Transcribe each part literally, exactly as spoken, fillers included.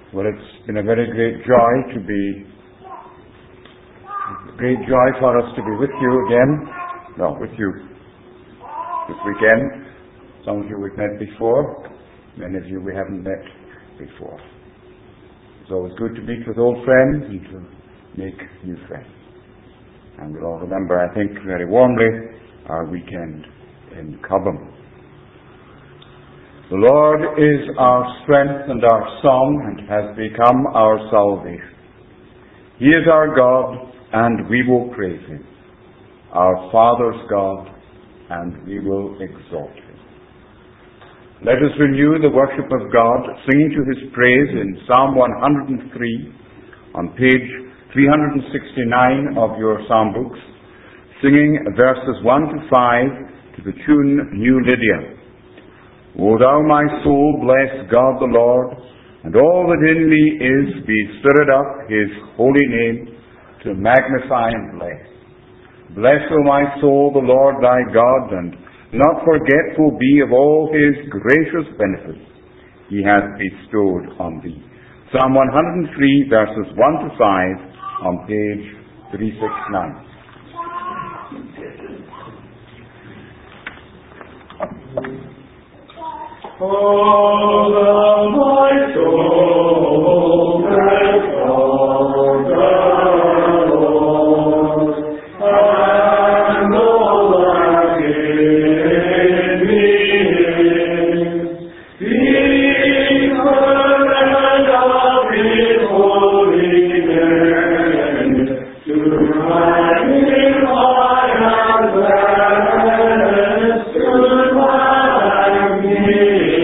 Well, it's been a very great joy to be, great joy for us to be with you again. No, with you this weekend. Some of you we've met before. Many of you we haven't met before. It's always good to meet with old friends and to make new friends. And we'll all remember, I think, very warmly our weekend in Cobham. The Lord is our strength and our song, and has become our salvation. He is our God, and we will praise Him, our Father's God, and we will exalt Him. Let us renew the worship of God, singing to His praise in Psalm one hundred three, on page three hundred sixty-nine of your psalm books, singing verses one to five to the tune New Lydia. O thou my soul, bless God the Lord, and all that in me is, be stirred up His holy name, to magnify and bless. Bless, O my soul, the Lord thy God, and not forgetful be of all His gracious benefits He hath bestowed on thee. Psalm one hundred three, verses one to five, on page three sixty-nine. Oh, thou my soul, bless God the Lord, and all that in me is, be heard of His holy name, to magnify and bless, to magnify.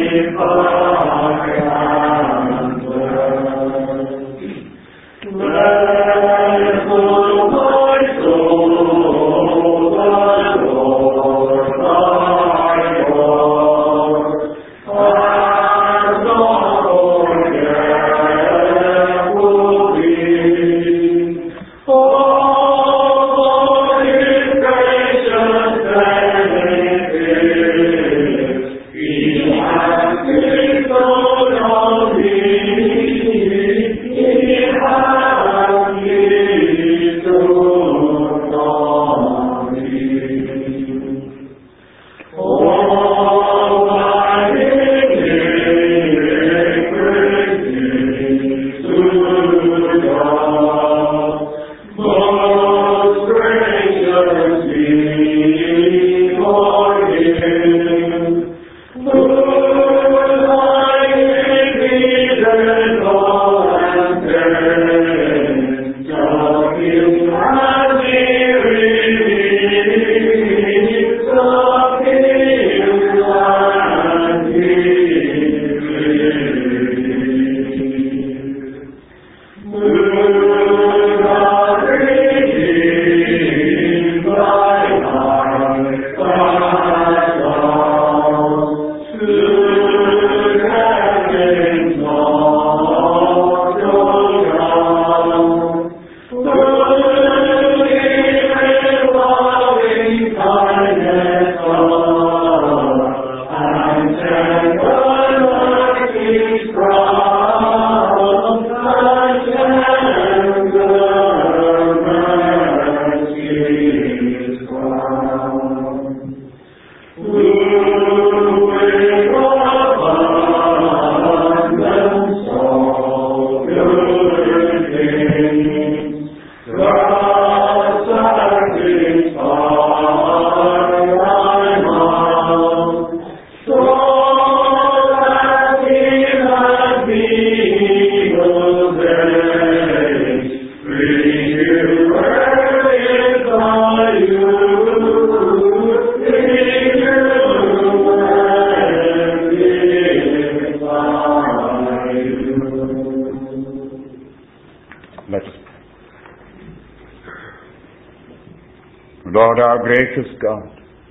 Lord, our gracious God,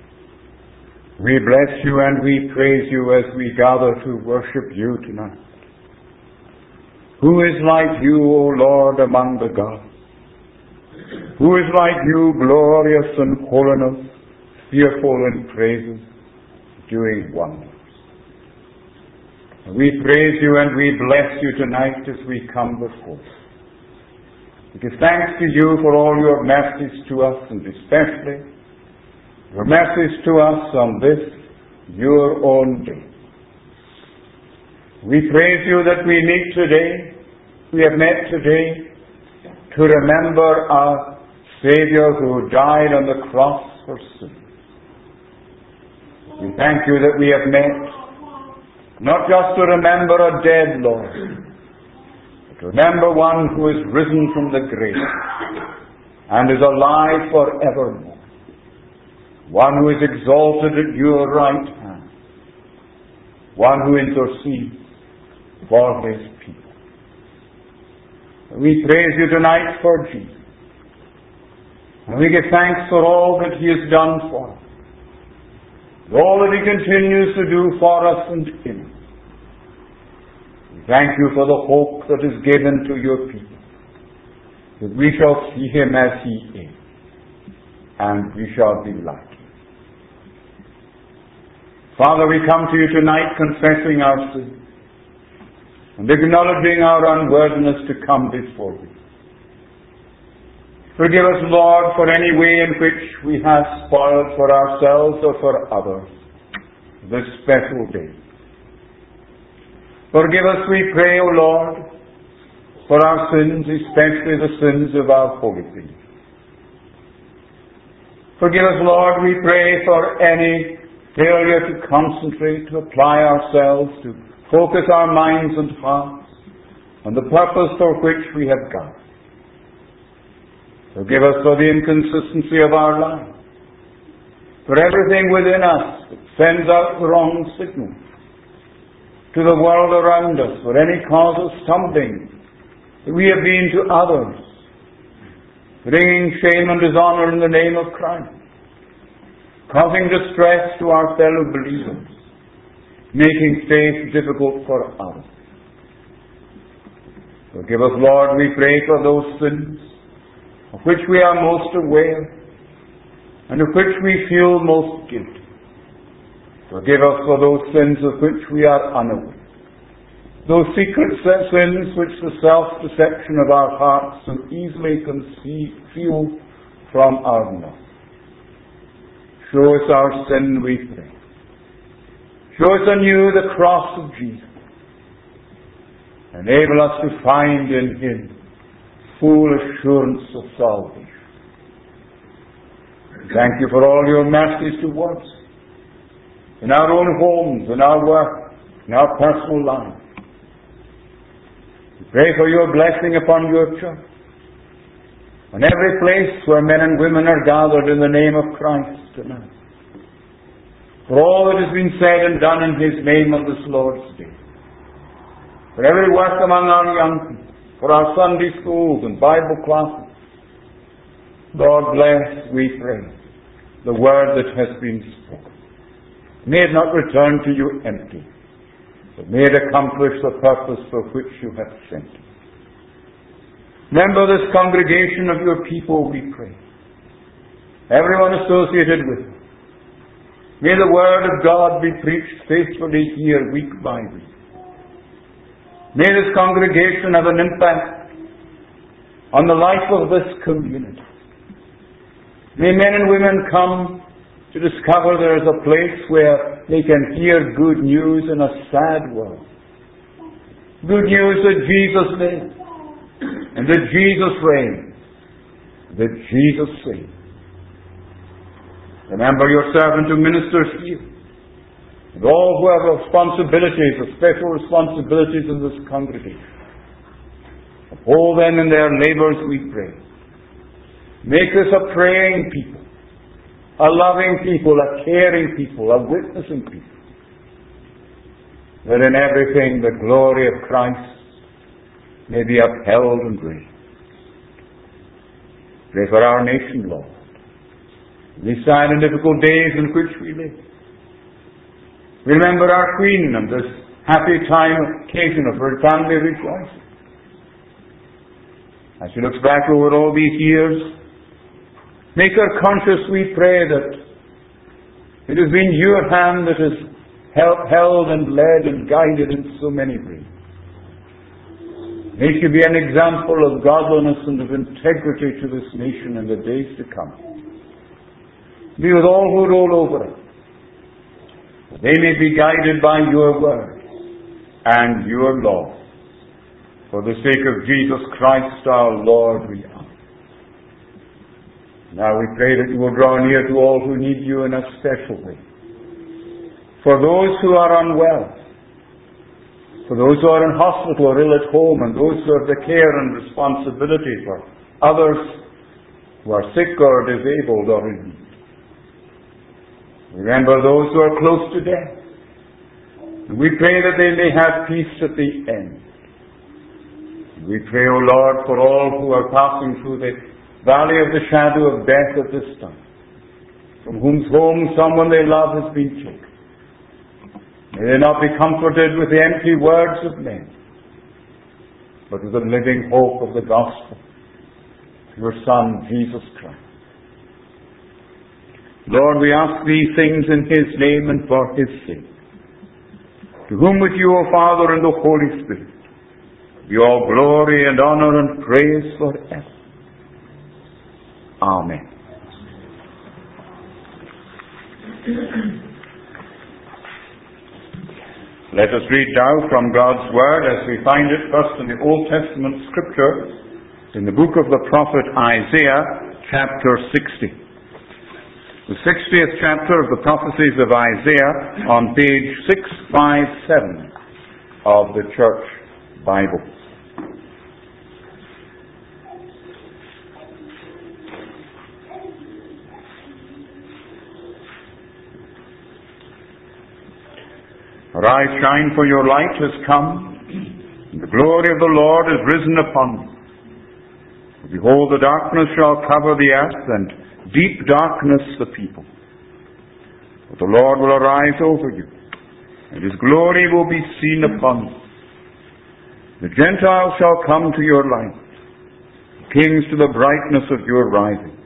we bless you and we praise you as we gather to worship you tonight. Who is like you, O Lord, among the gods? Who is like you, glorious in holiness, fearful in praises, doing wonders? We praise you and we bless you tonight as we come before you. We give thanks to you for all your mercies to us, and especially your mercies to us on this, your own day. We praise you that we meet today, we have met today, to remember our Savior who died on the cross for sin. We thank you that we have met not just to remember a dead Lord, but to remember one who is risen from the grave and is alive forevermore. One who is exalted at your right hand. One who intercedes for his people. We praise you tonight for Jesus. And we give thanks for all that he has done for us. All that he continues to do for us and in us. We thank you for the hope that is given to your people, that we shall see him as he is, and we shall be like him. Father, we come to you tonight confessing our sins and acknowledging our unworthiness to come before you. Forgive us, Lord, for any way in which we have spoiled for ourselves or for others this special day. Forgive us, we pray, O Lord, for our sins, especially the sins of our holy faith. Forgive us, Lord, we pray, for any failure to concentrate, to apply ourselves, to focus our minds and hearts on the purpose for which we have come. Forgive us for the inconsistency of our life, for everything within us that sends out the wrong signal to the world around us, for any cause of stumbling that we have been to others, bringing shame and dishonor in the name of Christ, causing distress to our fellow believers, making faith difficult for others. Forgive us, Lord, we pray, for those sins of which we are most aware and of which we feel most guilty. Forgive us for those sins of which we are unaware, those secret sins which the self-deception of our hearts so easily conceal from our knowledge. Show us our sin, we pray. Show us anew the cross of Jesus. Enable us to find in him full assurance of salvation. Thank you for all your mercies towards us, in our own homes, in our work, in our personal lives. We pray for your blessing upon your church, on every place where men and women are gathered in the name of Christ tonight. For all that has been said and done in his name on this Lord's Day. For every work among our young people, for our Sunday schools and Bible classes. Lord, bless, we pray, the word that has been spoken. May it not return to you empty, but may it accomplish the purpose for which you have sent it. Remember this congregation of your people, we pray. Everyone associated with it. May the word of God be preached faithfully here week by week. May this congregation have an impact on the life of this community. May men and women come to discover there is a place where they can hear good news in a sad world. Good news that Jesus lives, and that Jesus reigns, that Jesus saves. Remember your servant who ministers here, and all who have responsibilities, or special responsibilities in this congregation. Uphold them in their labors, we pray. Make us a praying people, a loving people, a caring people, a witnessing people. That in everything the glory of Christ may be upheld and raised. Pray for our nation, Lord. These sad and difficult days in which we live. Remember our Queen and this happy time occasion of her family rejoicing. As she looks back over all these years, make her conscious, we pray, that it has been your hand that has help, held and led and guided in so many ways. May she be an example of godliness and of integrity to this nation in the days to come. Be with all who rule over it. They may be guided by your word and your law. For the sake of Jesus Christ our Lord, we ask. Now we pray that you will draw near to all who need you in a special way. For those who are unwell, for those who are in hospital or ill at home, and those who have the care and responsibility for others who are sick or disabled or in need. Remember those who are close to death. And we pray that they may have peace at the end. And we pray, O Lord, for all who are passing through the valley of the shadow of death at this time, from whose home someone they love has been taken. May they not be comforted with the empty words of men, but with the living hope of the gospel, your Son, Jesus Christ. Lord, we ask these things in His name and for His sake, to whom with you, O Father, and the Holy Spirit, be all glory and honor and praise forever. Amen. Let us read now from God's Word as we find it first in the Old Testament Scripture, in the book of the prophet Isaiah, chapter sixty. The sixtieth chapter of the prophecies of Isaiah on page six fifty-seven of the Church Bible. Arise, shine, for your light has come, and the glory of the Lord is risen upon you. Behold, the darkness shall cover the earth, and deep darkness the people. But the Lord will arise over you, and His glory will be seen upon you. The Gentiles shall come to your light, kings to the brightness of your rising.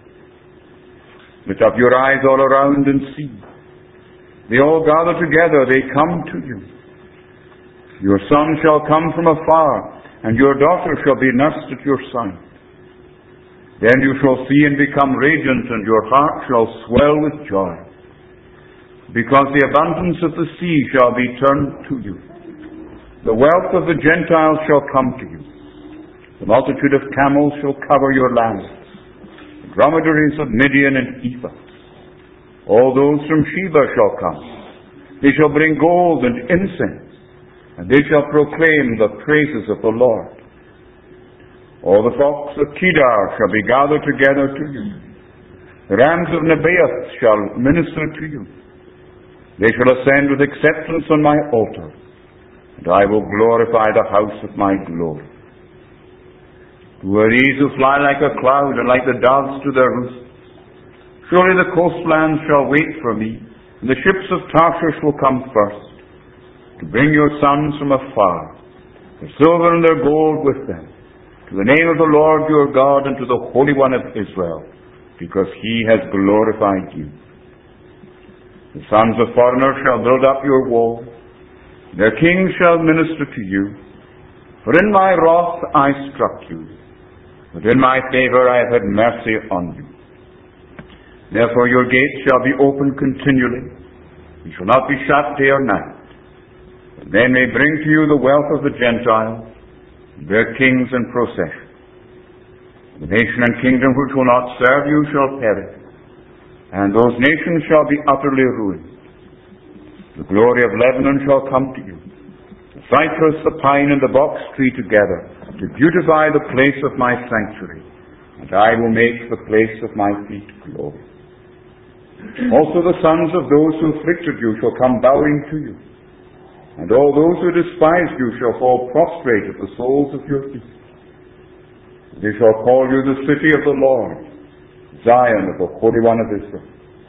Lift up your eyes all around and see. They all gather together, they come to you. Your son shall come from afar, and your daughter shall be nursed at your side. Then you shall see and become radiant, and your heart shall swell with joy. Because the abundance of the sea shall be turned to you. The wealth of the Gentiles shall come to you. The multitude of camels shall cover your land. The dromedaries of Midian and Ephah. All those from Sheba shall come. They shall bring gold and incense, and they shall proclaim the praises of the Lord. All the flocks of Kedar shall be gathered together to you. The rams of Nebaioth shall minister to you. They shall ascend with acceptance on my altar, and I will glorify the house of my glory. Who are these who fly like a cloud, and like the doves to their roost? Surely the coastlands shall wait for me, and the ships of Tarshish will come first, to bring your sons from afar, their silver and their gold with them, to the name of the Lord your God, and to the Holy One of Israel, because He has glorified you. The sons of foreigners shall build up your wall, their kings shall minister to you. For in my wrath I struck you, but in my favor I have had mercy on you. Therefore your gates shall be open continually. You shall not be shut day or night. That men may bring to you the wealth of the Gentiles, their kings in procession. The nation and kingdom which will not serve you shall perish, and those nations shall be utterly ruined. The glory of Lebanon shall come to you, the cypress, the pine, and the box tree together, to beautify the place of my sanctuary, and I will make the place of my feet glorious. Also the sons of those who afflicted you shall come bowing to you, and all those who despised you shall fall prostrate at the soles of your feet. They shall call you the city of the Lord, Zion of the Holy One of Israel.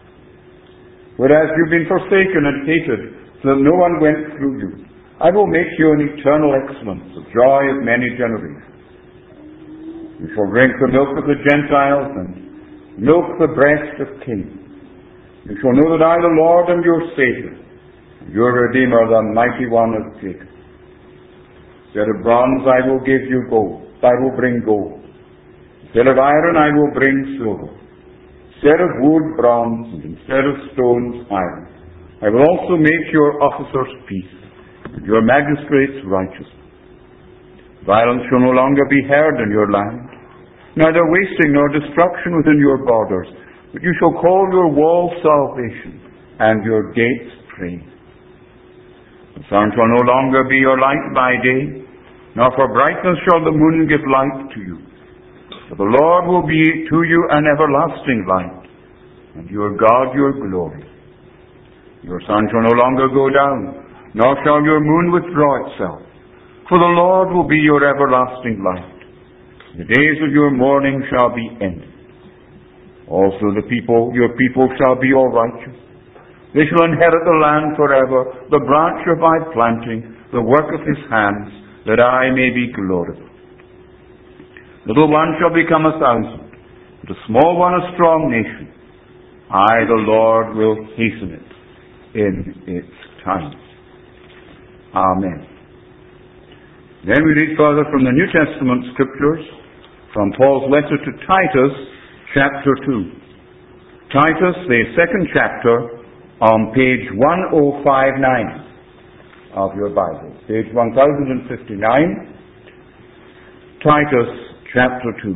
Whereas you've been forsaken and hated, so that no one went through you, I will make you an eternal excellence, the joy of many generations. You shall drink the milk of the Gentiles, and milk the breast of kings. You shall know that I, the Lord, am your Savior. Your Redeemer, the mighty one of Jacob. Instead of bronze I will give you gold. I will bring gold. Instead of iron I will bring silver. Instead of wood, bronze, and instead of stones, iron. I will also make your officers peace, and your magistrates righteous. Violence shall no longer be heard in your land, neither wasting nor destruction within your borders, but you shall call your walls salvation, and your gates praise. The sun shall no longer be your light by day, nor for brightness shall the moon give light to you. For the Lord will be to you an everlasting light, and your God your glory. Your sun shall no longer go down, nor shall your moon withdraw itself. For the Lord will be your everlasting light. The days of your mourning shall be ended. Also the people, your people shall be all righteous. They shall inherit the land forever, the branch of my planting, the work of his hands, that I may be glorified. Little one shall become a thousand, and a small one a strong nation. I, the Lord, will hasten it in its time. Amen. Then we read further from the New Testament Scriptures, from Paul's letter to Titus, chapter two. Titus, the second chapter, on page one oh five nine of your Bible. Page one thousand fifty-nine, Titus, chapter two.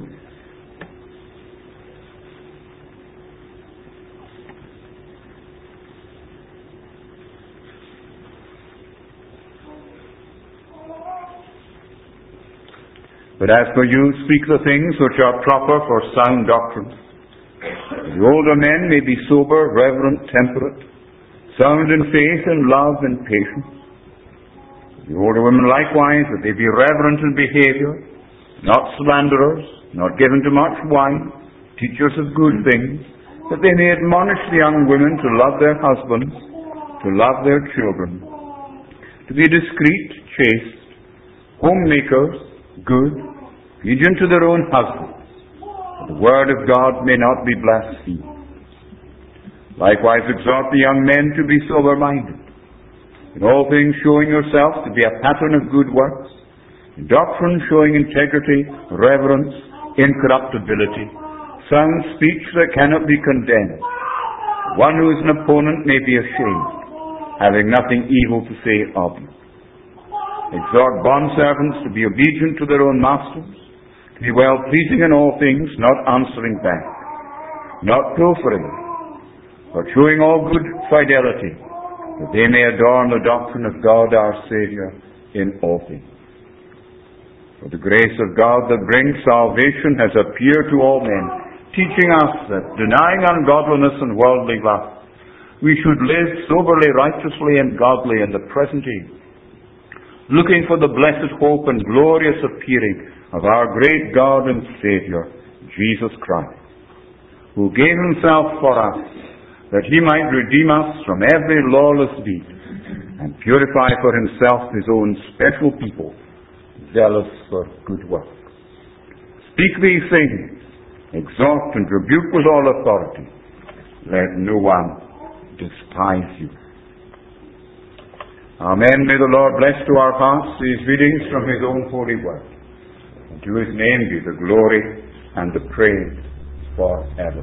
But as for you, speak the things which are proper for sound doctrine. The older men may be sober, reverent, temperate, sound in faith and love and patience. The older women likewise, that they be reverent in behavior, not slanderers, not given to much wine, teachers of good things, that they may admonish the young women to love their husbands, to love their children, to be discreet, chaste, homemakers, good, obedient to their own husbands, that the word of God may not be blasphemed. Likewise exhort the young men to be sober-minded, in all things showing yourself to be a pattern of good works, in doctrine showing integrity, reverence, incorruptibility, sound speech that cannot be condemned. One who is an opponent may be ashamed, having nothing evil to say of you. Exhort bondservants to be obedient to their own masters, to be well-pleasing in all things, not answering back, not pilfering, but showing all good fidelity, that they may adorn the doctrine of God our Saviour in all things. For the grace of God that brings salvation has appeared to all men, teaching us that, denying ungodliness and worldly lust, we should live soberly, righteously, and godly in the present age, looking for the blessed hope and glorious appearing of our great God and Saviour, Jesus Christ, who gave himself for us, that he might redeem us from every lawless deed, and purify for himself his own special people, zealous for good works. Speak these things, exhort and rebuke with all authority. Let no one despise you. Amen. May the Lord bless to our hearts these readings from his own holy word. And to his name be the glory and the praise forever.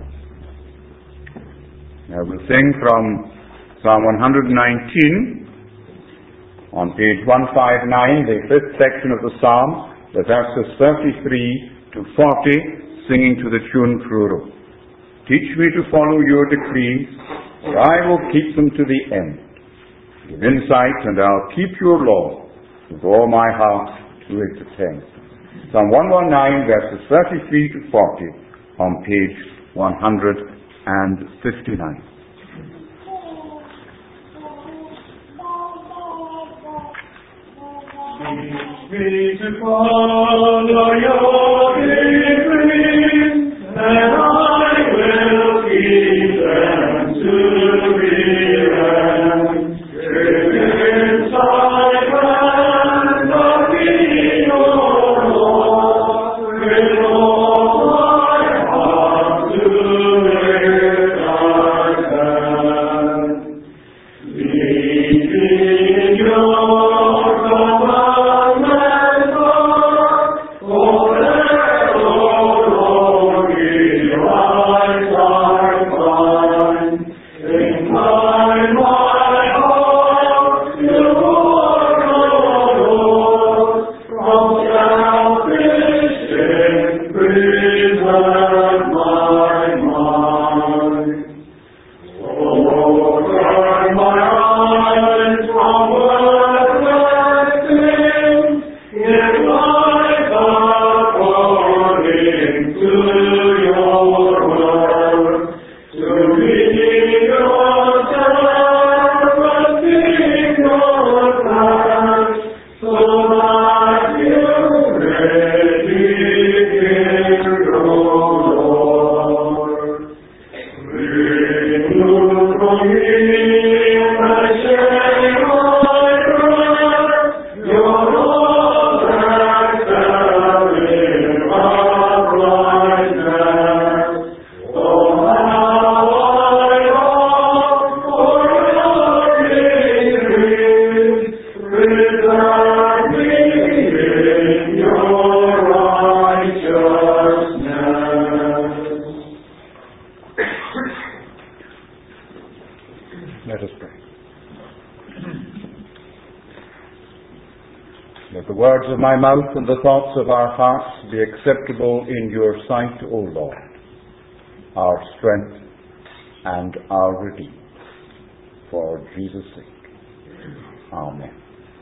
Now we'll sing from Psalm one nineteen on page one fifty-nine, the fifth section of the Psalm, the verses thirty-three to forty, singing to the tune Pruro. Teach me to follow your decrees, for I will keep them to the end. Give insight, and I'll keep your law with all my heart to its attent. Psalm one nineteen, verses thirty-three to forty, on page one fifty-nine. Teach me to follow your decrees, and I will keep them to the end. Give insight and I'll keep your law with all my heart to its end. Lead of my mouth and the thoughts of our hearts be acceptable in your sight, O Lord, our strength and our Redeemer. For Jesus' sake. Amen.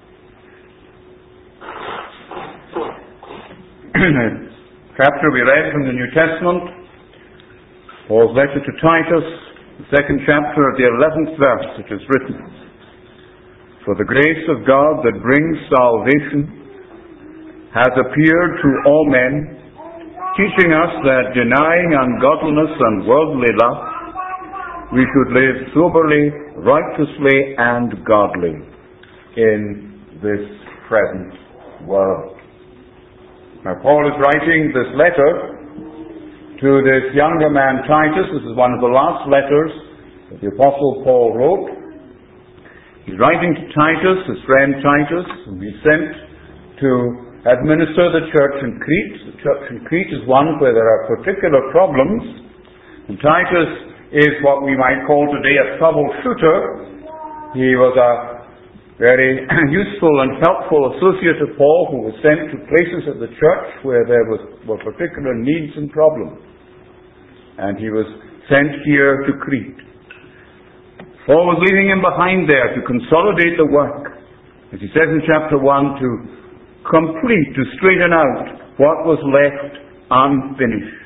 Chapter we read from the New Testament, Paul's letter to Titus, the second chapter of the eleventh verse. It is written, "For the grace of God that brings salvation has appeared to all men, teaching us that denying ungodliness and worldly lust, we should live soberly, righteously, and godly in this present world." Now, Paul is writing this letter to this younger man, Titus. This is one of the last letters that the Apostle Paul wrote. He's writing to Titus, his friend Titus, whom he sent to administer the church in Crete. The church in Crete is one where there are particular problems. And Titus is what we might call today a troubleshooter. He was a very useful and helpful associate of Paul, who was sent to places of the church where there was, were particular needs and problems. And he was sent here to Crete. Paul was leaving him behind there to consolidate the work, as he says in chapter one, to complete, to straighten out what was left unfinished,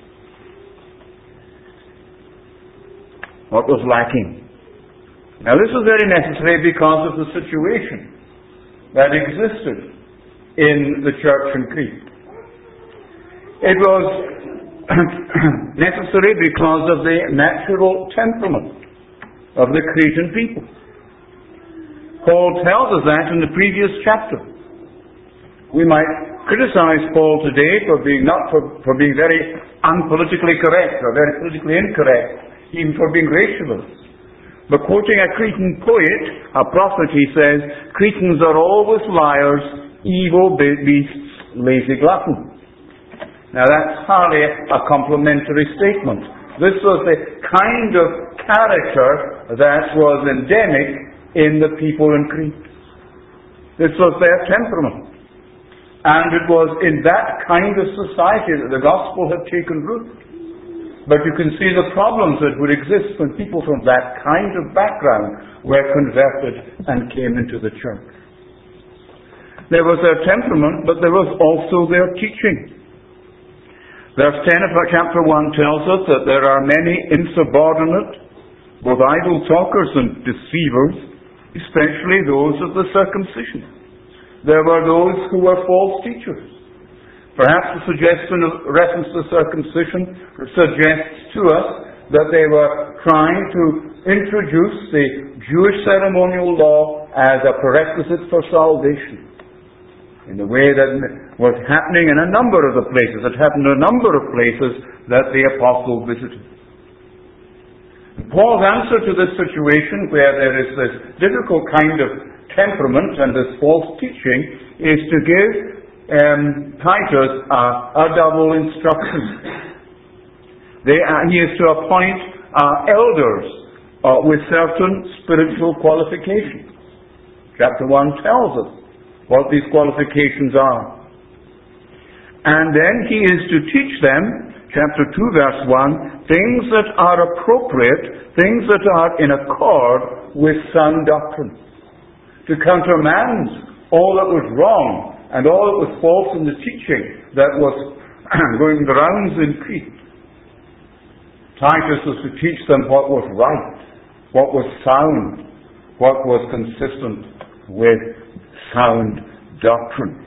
what was lacking. Now, this was very necessary because of the situation that existed in the church in Crete. It was necessary because of the natural temperament of the Cretan people. Paul tells us that in the previous chapter. We might criticize Paul today for being not for, for being very unpolitically correct or very politically incorrect, even for being racialist. But quoting a Cretan poet, a prophet, he says, "Cretans are always liars, evil beasts, lazy gluttons." Now that's hardly a complimentary statement. This was the kind of character that was endemic in the people in Crete. This was their temperament. And it was in that kind of society that the gospel had taken root. But you can see the problems that would exist when people from that kind of background were converted and came into the church. There was their temperament, but there was also their teaching. Verse ten of chapter one tells us that there are many insubordinate, both idle talkers and deceivers, especially those of the circumcision. There were those who were false teachers. Perhaps the suggestion of reference to circumcision suggests to us that they were trying to introduce the Jewish ceremonial law as a prerequisite for salvation, in the way that was happening in a number of the places. It happened in a number of places that the apostle visited. Paul's answer to this situation, where there is this difficult kind of temperament and this false teaching, is to give Um, Titus uh, a double instruction. They, uh, he is to appoint uh, elders uh, with certain spiritual qualifications. Chapter one tells us what these qualifications are. And then he is to teach them, chapter two verse one, things that are appropriate, things that are in accord with sound doctrine. To countermand all that was wrong and all that was false in the teaching that was going the rounds in Crete. Titus was to teach them what was right, what was sound, what was consistent with sound doctrine.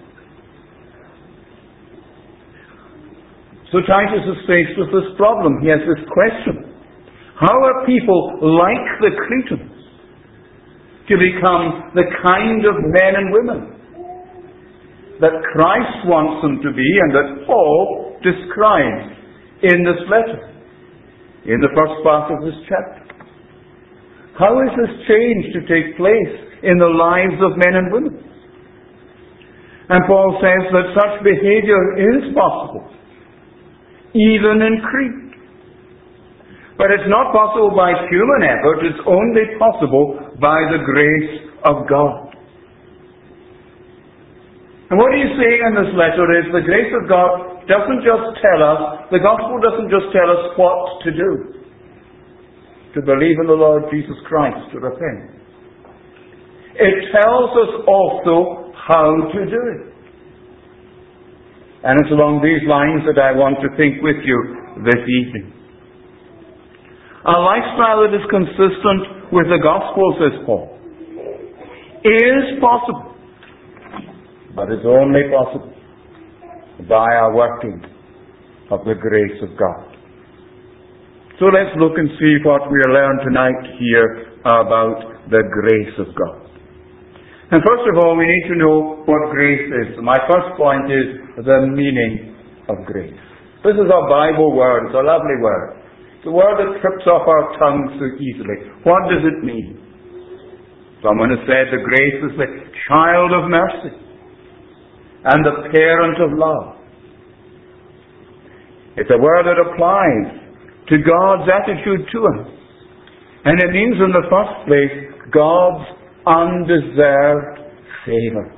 So Titus is faced with this problem. He has this question. How are people like the Cretans to become the kind of men and women that Christ wants them to be and that Paul describes in this letter, in the first part of this chapter? How is this change to take place in the lives of men and women? And Paul says that such behavior is possible, even in Crete. But it's not possible by human effort, it's only possible by the grace of God. And what he's saying in this letter is the grace of God doesn't just tell us, the gospel doesn't just tell us what to do. To believe in the Lord Jesus Christ, to repent. It tells us also how to do it. And it's along these lines that I want to think with you this evening. A lifestyle that is consistent with the gospel, says Paul, is possible. But it's only possible by our working of the grace of God. So let's look and see what we learn tonight here about the grace of God. And first of all, we need to know what grace is. So my first point is the meaning of grace. This is a Bible word. It's a lovely word. It's a word that trips off our tongues so easily. What does it mean? Someone has said the grace is the child of mercy and the parent of love. It's a word that applies to God's attitude to us. And it means in the first place, God's undeserved favor.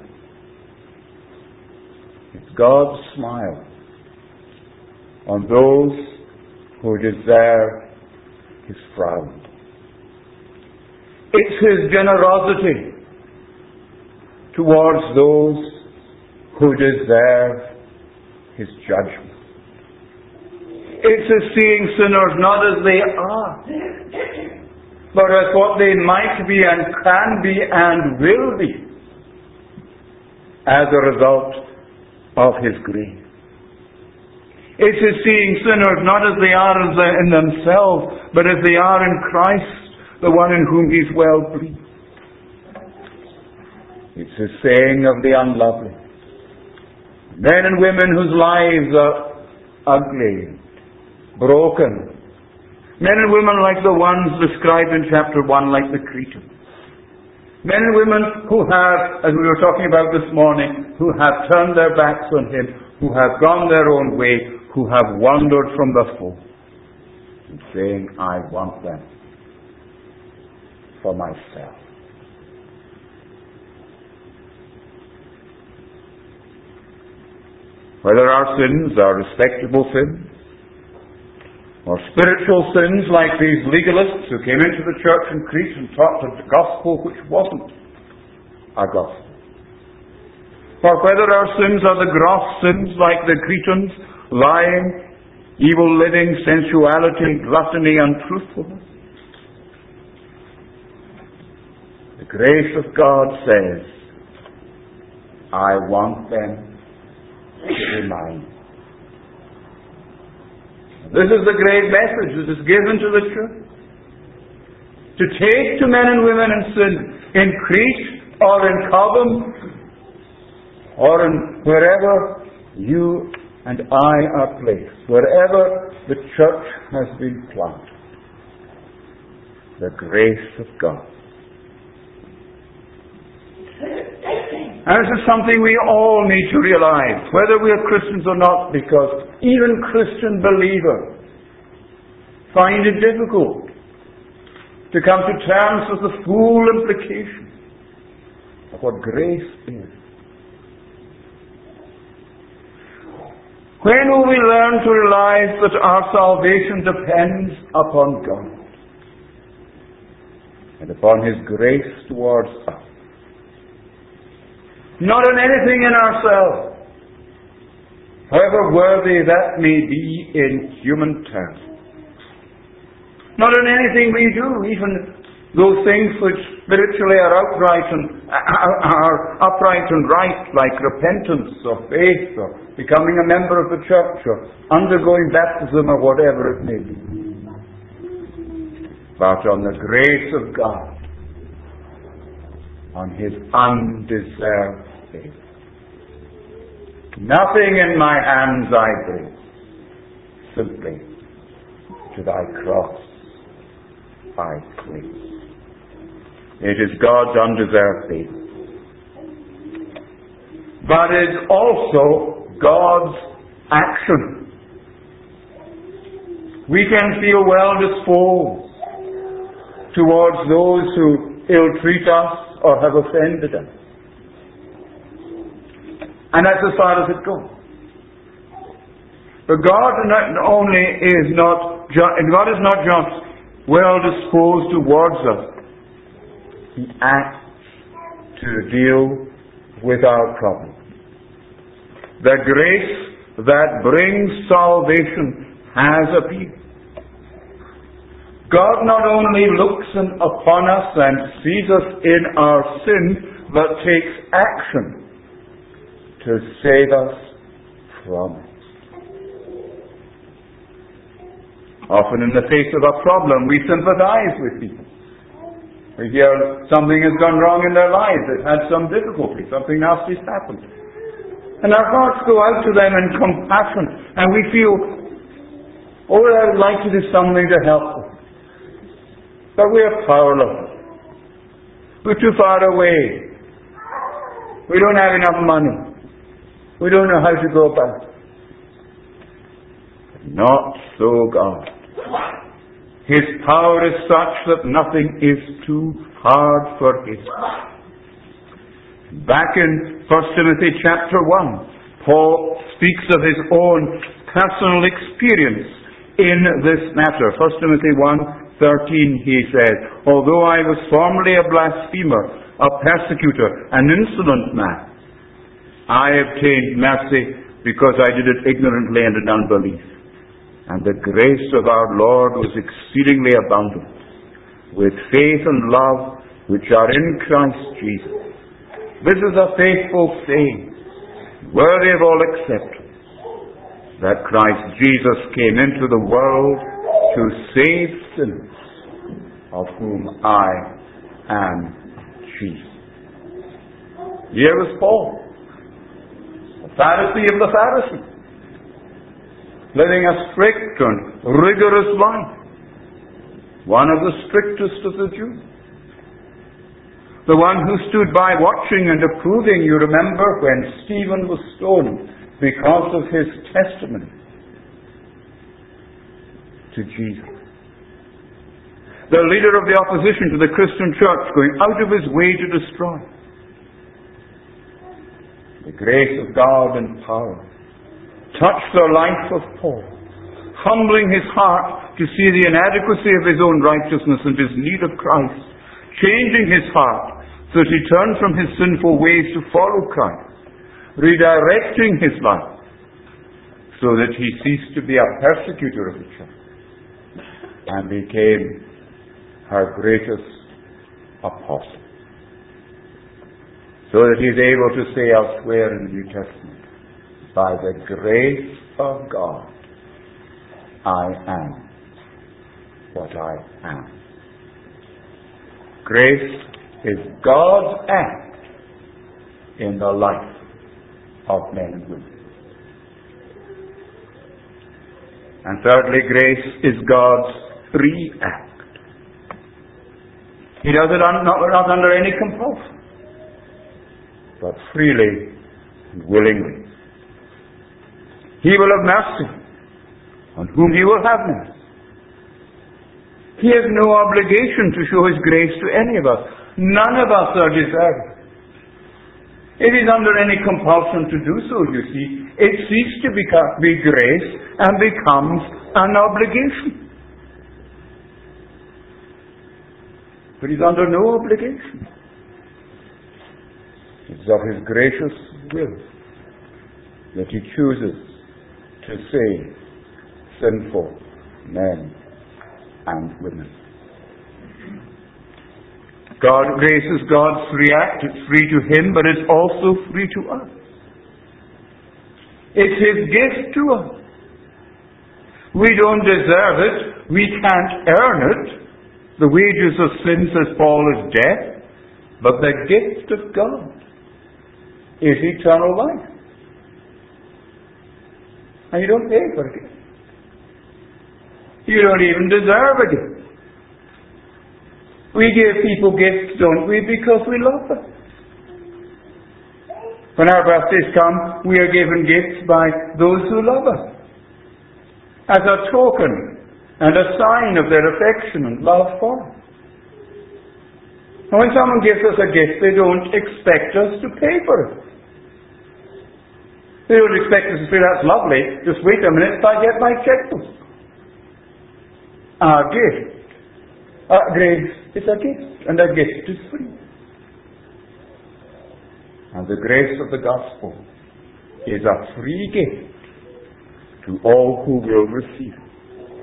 It's God's smile on those who deserve His frown. It's His generosity towards those who deserve His judgment. It's His seeing sinners not as they are, but as what they might be and can be and will be as a result of His grace. It's His seeing sinners not as they are in themselves, but as they are in Christ, the one in whom He's well pleased. It's His saying of the unlovely, men and women whose lives are ugly, broken, men and women like the ones described in chapter one, like the Cretans. Men and women who have, as we were talking about this morning, who have turned their backs on Him, who have gone their own way, who have wandered from the fold, and saying, I want them for myself. Whether our sins are respectable sins, or spiritual sins like these legalists who came into the church in Crete and taught the gospel which wasn't a gospel. Or whether our sins are the gross sins like the Cretans, lying, evil living, sensuality, gluttony, untruthfulness. The grace of God says, I want them to be mine. This is the great message that is given to the church. To take to men and women in sin, in Crete or in Cobham, or in wherever you and I are placed, wherever the church has been planted, the grace of God. And this is something we all need to realize, whether we are Christians or not, because even Christian believers find it difficult to come to terms with the full implication of what grace is. When will we learn to realize that our salvation depends upon God and upon His grace towards us? Not on anything in ourselves, however worthy that may be in human terms. Not on anything we do, even those things which spiritually are outright and are upright and right, like repentance or faith or becoming a member of the church or undergoing baptism or whatever it may be. But on the grace of God, on His undeserved favor. Nothing in my hands I bring, simply to Thy cross I cling. It is God's undeserved favor. But it is also God's action. We can feel well disposed towards those who ill-treat us or have offended us. And that's as far as it goes. But God not only is not ju- God is not just well disposed towards us. He acts to deal with our problems. The grace that brings salvation has appeared. God not only looks upon us and sees us in our sin, but takes action to save us from it. Often in the face of a problem, we sympathize with people. We hear something has gone wrong in their lives, they've had some difficulty, something nasty's happened. And our hearts go out to them in compassion, and we feel, oh, I would like to do something to help them. But we are powerless. We're too far away. We don't have enough money. We don't know how to go about it. Not so God. His power is such that nothing is too hard for Him. Back in First Timothy chapter one, Paul speaks of his own personal experience in this matter. First Timothy one thirteen, he says, although I was formerly a blasphemer, a persecutor, an insolent man, I obtained mercy because I did it ignorantly and in unbelief. And the grace of our Lord was exceedingly abundant, with faith and love which are in Christ Jesus. This is a faithful saying, worthy of all acceptance, that Christ Jesus came into the world to save sinners, of whom I am chief. Here was Paul, a Pharisee of the Pharisees, living a strict and rigorous life, one of the strictest of the Jews. The one who stood by watching and approving, you remember, when Stephen was stoned because of his testimony to Jesus. The leader of the opposition to the Christian church, going out of his way to destroy. The grace of God and power touched the life of Paul, humbling his heart to see the inadequacy of his own righteousness and his need of Christ, changing his heart so that he turned from his sinful ways to follow Christ, redirecting his life so that he ceased to be a persecutor of the church and became her greatest apostle. So that he is able to say elsewhere in the New Testament, by the grace of God, I am what I am. Grace is God's act in the life of men and women. And thirdly, grace is God's free act. He does it un- not, not under any compulsion, but freely and willingly. He will have mercy on whom He will have mercy. He has no obligation to show His grace to any of us. None of us are deserving. If He's under any compulsion to do so, you see, it ceases to become, be grace and becomes an obligation. But He's under no obligation. It's of His gracious will that He chooses to save sinful men and women. God, grace is God's free act. It's free to Him, but it's also free to us. It's His gift to us. We don't deserve it. We can't earn it. The wages of sin, says Paul, is death. But the gift of God is eternal life. And you don't pay for it. You don't even deserve a gift. We give people gifts, don't we, because we love them. When our birthdays come, we are given gifts by those who love us, as a token and a sign of their affection and love for us. And when someone gives us a gift, they don't expect us to pay for it. They don't expect us to say, that's lovely, just wait a minute till I get my checkbook. Our gift. Our grace is a gift, and a gift is free. And the grace of the gospel is a free gift to all who will receive it.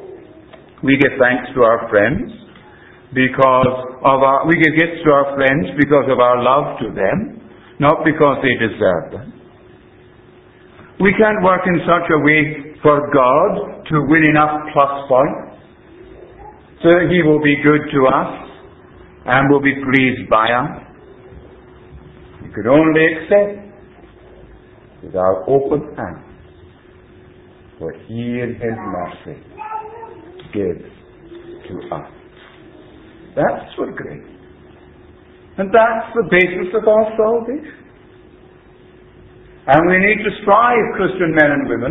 We give thanks to our friends because of our, we give gifts to our friends because of our love to them, not because they deserve them. We can't work in such a way for God to win enough plus points so that He will be good to us and will be pleased by us. We could only accept with our open hands what He in His mercy gives to us. That's what grace. And that's the basis of our salvation. And we need to strive, Christian men and women,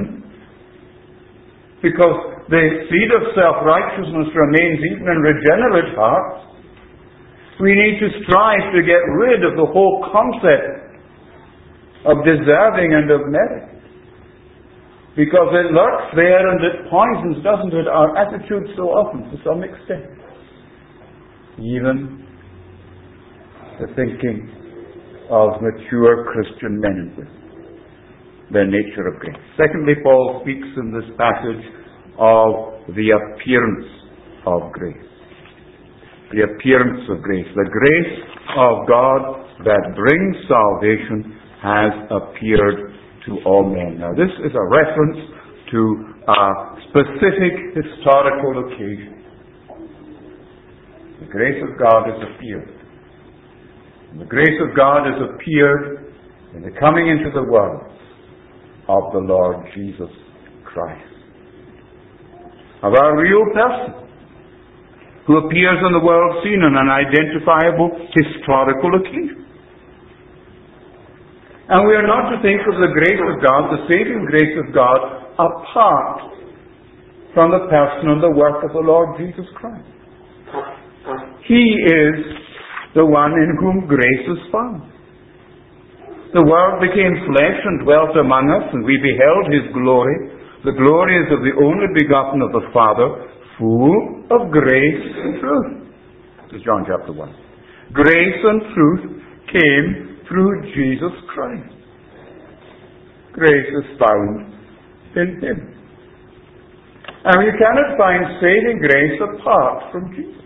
because the seed of self-righteousness remains even in regenerate hearts. We need to strive to get rid of the whole concept of deserving and of merit. Because it lurks there and it poisons, doesn't it, our attitude so often to some extent. Even the thinking of mature Christian men and women. The nature of grace. Secondly, Paul speaks in this passage of the appearance of grace. The appearance of grace. The grace of God that brings salvation has appeared to all men. Now this is a reference to a specific historical occasion. The grace of God has appeared. And the grace of God has appeared in the coming into the world of the Lord Jesus Christ. Of our real person, who appears on the world scene on an identifiable historical occasion. And we are not to think of the grace of God, the saving grace of God, apart from the person and the work of the Lord Jesus Christ. He is the one in whom grace is found. The Word became flesh and dwelt among us, and we beheld His glory. The glory is of the only begotten of the Father, full of grace and truth. This is John chapter one. Grace and truth came through Jesus Christ. Grace is found in Him. And you cannot find saving grace apart from Jesus.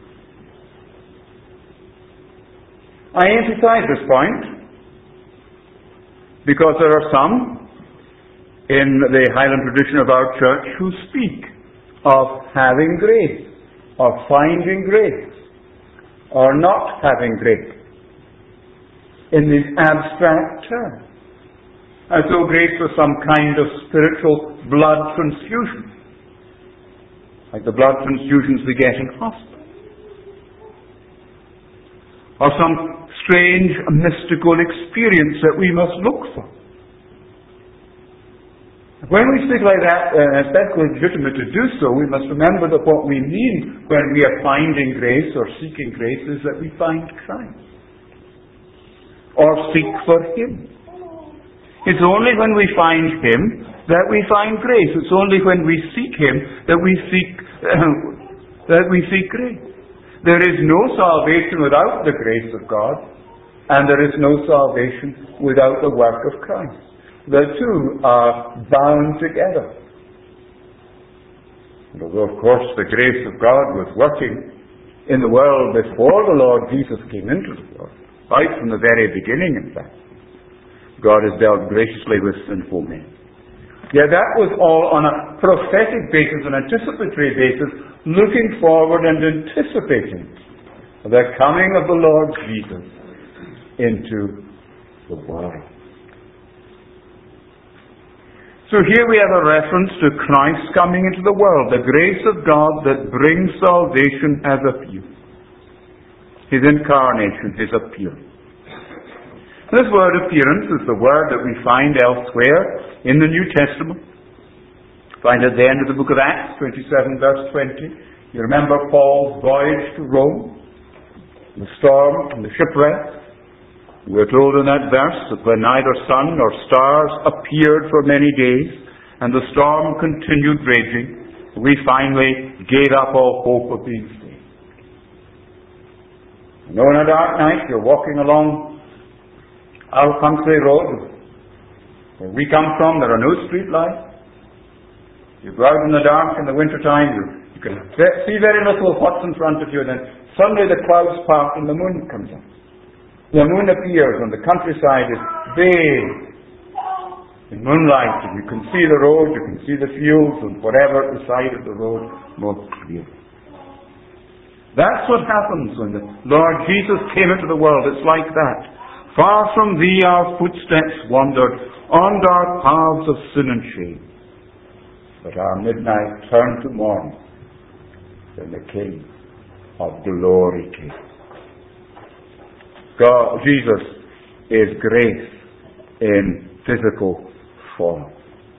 I emphasize this point because there are some in the Highland tradition of our church who speak of having grace, of finding grace, or not having grace in these abstract terms, as though grace was some kind of spiritual blood transfusion, like the blood transfusions we get in hospitals, or some strange mystical experience that we must look for. When we speak like that, uh, it's perfectly legitimate to do so, we must remember that what we mean when we are finding grace or seeking grace is that we find Christ. Or seek for Him. It's only when we find Him that we find grace. It's only when we seek Him that we seek uh, that we seek grace. There is no salvation without the grace of God, and there is no salvation without the work of Christ. The two are bound together. And although, of course, the grace of God was working in the world before the Lord Jesus came into the world, right from the very beginning, in fact, God has dealt graciously with sinful men. Yet that was all on a prophetic basis, an anticipatory basis, looking forward and anticipating the coming of the Lord Jesus into the world. So here we have a reference to Christ coming into the world, the grace of God that brings salvation as appeared. His incarnation, His appearance. This word appearance is the word that we find elsewhere in the New Testament. Find at the end of the book of Acts, twenty-seven verse twenty. You remember Paul's voyage to Rome, the storm and the shipwreck. We're told in that verse that when neither sun nor stars appeared for many days, and the storm continued raging, we finally gave up all hope of being saved. You know, on a dark night, you're walking along our country road. Where we come from, there are no street lights. You go out in the dark in the winter time, you, you can see very little of what's in front of you, and then suddenly the clouds part and the moon comes up. The moon appears and the countryside is bathed in moonlight, and you can see the road, you can see the fields and whatever at the side of the road most clearly. That's what happens when the Lord Jesus came into the world. It's like that. Far from thee our footsteps wandered, on dark paths of sin and shame. But our midnight turned to morning, then the King of glory came. God, Jesus is grace in physical form.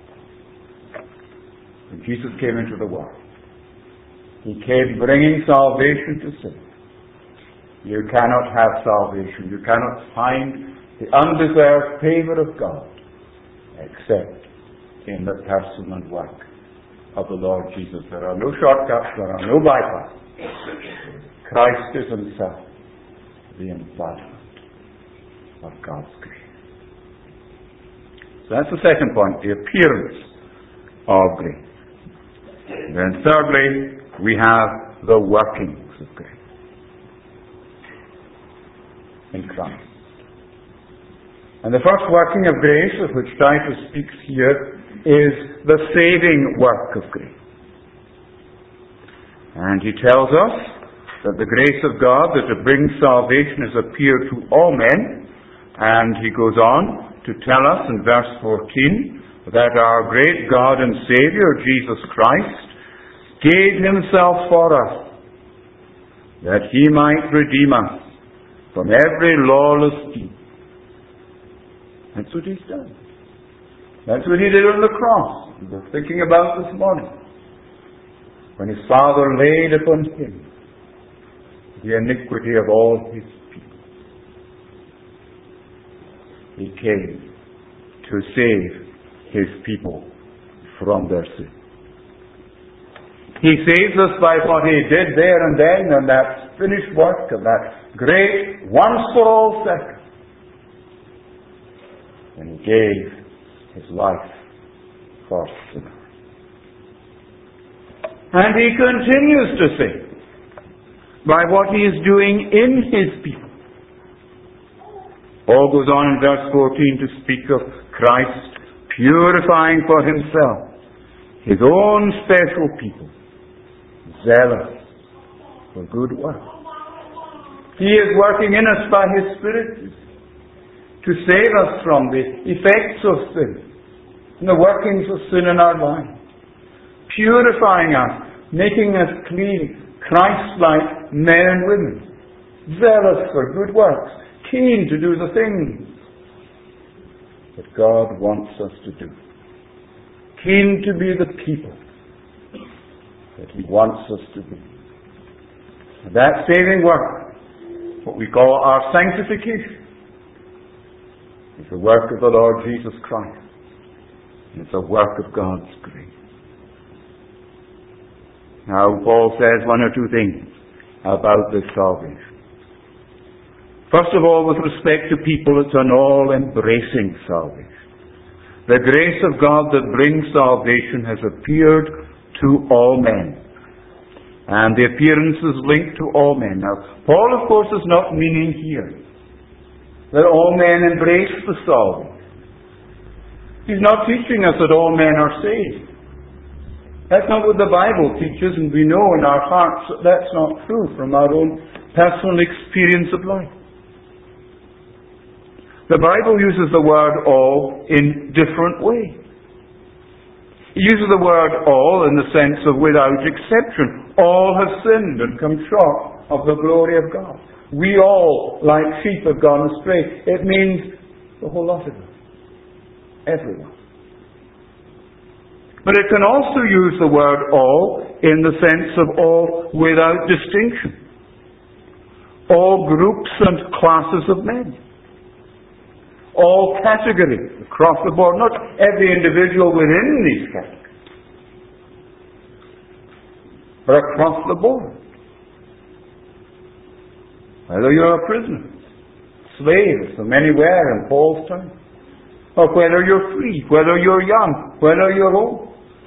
When Jesus came into the world, He came bringing salvation to sin. You cannot have salvation. You cannot find the undeserved favor of God except in the person and work of the Lord Jesus. There are no shortcuts. There are no bypass. Christ is Himself the embodiment of God's grace. So that's the second point, the appearance of grace. And then thirdly, we have the workings of grace in Christ. And the first working of grace of which Titus speaks here is the saving work of grace. And he tells us that the grace of God that to bring salvation has appeared to all men. And he goes on to tell us in verse fourteen that our great God and Savior, Jesus Christ, gave Himself for us, that He might redeem us from every lawless deed. That's what He's done. That's what He did on the cross. We were thinking about this morning. When His Father laid upon Him the iniquity of all His people. He came to save His people from their sin. He saves us by what He did there and then, and that finished work of that great once-for-all sacrifice. And He gave His life for sinners. And He continues to save by what He is doing in His people. Paul goes on in verse fourteen to speak of Christ purifying for Himself His own special people, zealous for good works. He is working in us by His Spirit to save us from the effects of sin and the workings of sin in our lives, purifying us, making us clean, Christ-like men and women, zealous for good works, keen to do the things that God wants us to do, keen to be the people that He wants us to be. And that saving work, what we call our sanctification, is the work of the Lord Jesus Christ. And it's a work of God's grace. Now, Paul says one or two things about this salvation. First of all, with respect to people, it's an all-embracing salvation. The grace of God that brings salvation has appeared to all men. And the appearance is linked to all men. Now, Paul, of course, is not meaning here that all men embrace the salvation. He's not teaching us that all men are saved. That's not what the Bible teaches, and we know in our hearts that that's not true from our own personal experience of life. The Bible uses the word all in different ways. It uses the word all in the sense of without exception. All have sinned and come short of the glory of God. We all, like sheep, have gone astray. It means the whole lot of us. Everyone. But it can also use the word all in the sense of all without distinction. All groups and classes of men. all categories across the board, not every individual within these categories, but across the board. Whether you're a prisoner, slave, as so many were in Paul's time, or whether you're free, whether you're young, whether you're old.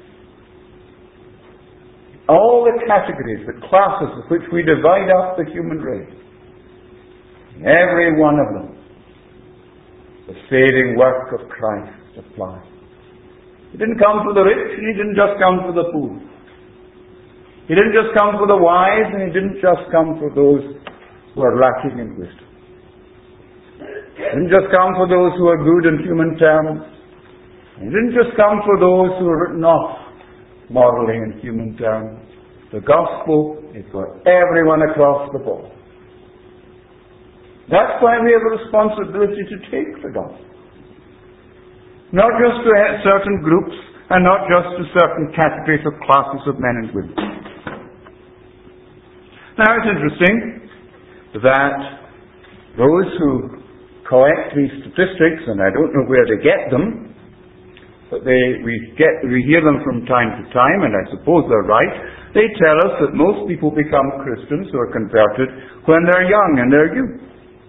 All the categories, the classes with which we divide up the human race, every one of them, the saving work of Christ applies. He didn't come for the rich, and He didn't just come for the poor. He didn't just come for the wise, and He didn't just come for those who are lacking in wisdom. He didn't just come for those who are good in human terms. He didn't just come for those who are written off morally in human terms. The gospel is for everyone across the board. That's why we have a responsibility to take the gospel. Not just to certain groups, and not just to certain categories or classes of men and women. Now it's interesting that those who collect these statistics, and I don't know where they get them, but they, we, get, we hear them from time to time, and I suppose they're right. They tell us that most people become Christians who are converted when they're young and they're youth.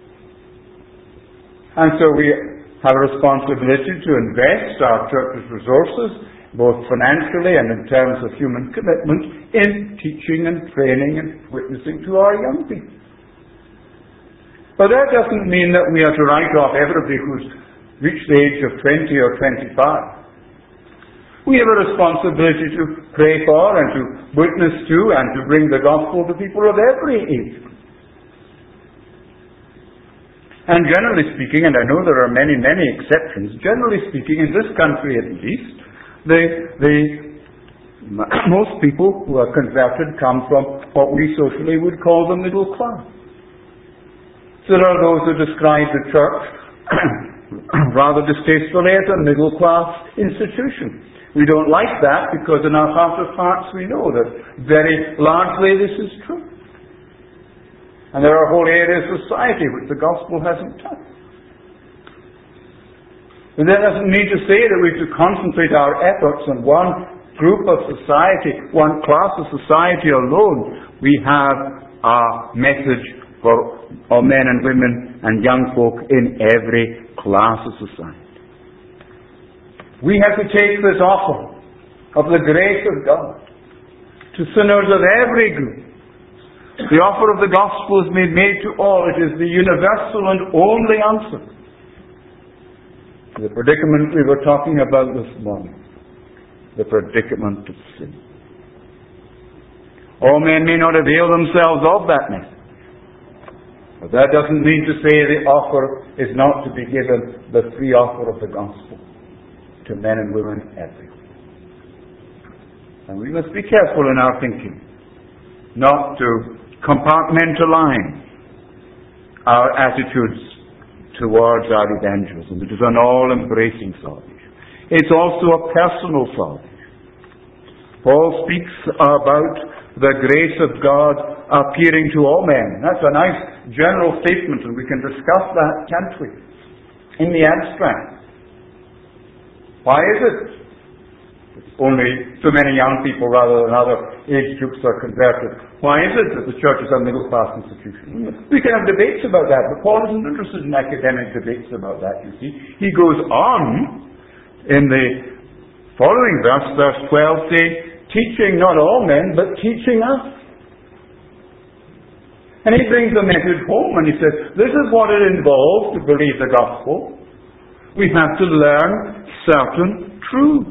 And so we have a responsibility to invest our church's resources, both financially and in terms of human commitment, in teaching and training and witnessing to our young people. But that doesn't mean that we are to write off everybody who's reached the age of twenty or twenty-five. We have a responsibility to pray for and to witness to and to bring the gospel to people of every age. And generally speaking, and I know there are many, many exceptions, generally speaking, in this country at least, the, the, most people who are converted come from what we socially would call the middle class. So there are those who describe the church rather distastefully as a middle class institution. We don't like that because in our heart of hearts we know that very largely this is true. And there are whole areas of society which the gospel hasn't touched. And that doesn't mean to say that we have to concentrate our efforts on one group of society, one class of society alone. We have a message for our men and women and young folk in every class of society. We have to take this offer of the grace of God to sinners of every group. The offer of the gospel is made, made to all. It is the universal and only answer to the predicament we were talking about this morning, the predicament of sin. All men may not avail themselves of that message, but that doesn't mean to say the offer is not to be given, the free offer of the gospel to men and women everywhere. And we must be careful in our thinking not to compartmentalize our attitudes towards our evangelism. It is an all-embracing salvation. It's also a personal salvation. Paul speaks about the grace of God appearing to all men. That's a nice general statement, and we can discuss that, can't we? In the abstract. Why is it only so many young people rather than other age groups are converted? Why is it that the church is a middle-class institution? We can have debates about that, but Paul isn't interested in academic debates about that, you see. He goes on in the following verse, verse twelve, saying, teaching not all men, but teaching us. And he brings the message home and he says, this is what it involves to believe the gospel. We have to learn certain truths.